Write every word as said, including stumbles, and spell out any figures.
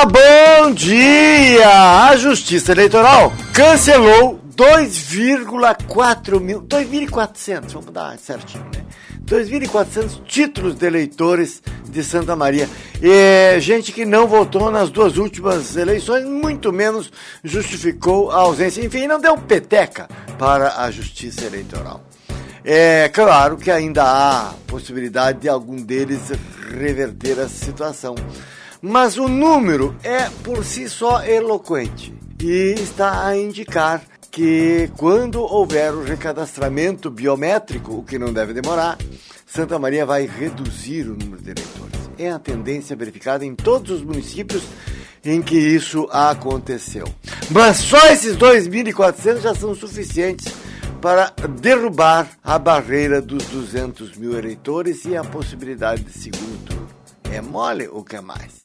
Olá, bom dia! A Justiça Eleitoral cancelou dois vírgula quatro mil, dois mil e quatrocentos, vamos dar certinho, né? dois mil e quatrocentos títulos de eleitores de Santa Maria. E gente que não votou nas duas últimas eleições, muito menos justificou a ausência. Enfim, não deu peteca para a Justiça Eleitoral. É claro que ainda há possibilidade de algum deles reverter a situação. Mas o número é por si só eloquente e está a indicar que quando houver o recadastramento biométrico, o que não deve demorar, Santa Maria vai reduzir o número de eleitores. É a tendência verificada em todos os municípios em que isso aconteceu. Mas só esses dois mil e quatrocentos já são suficientes para derrubar a barreira dos duzentos mil eleitores e a possibilidade de segundo turno. É mole ou quer mais?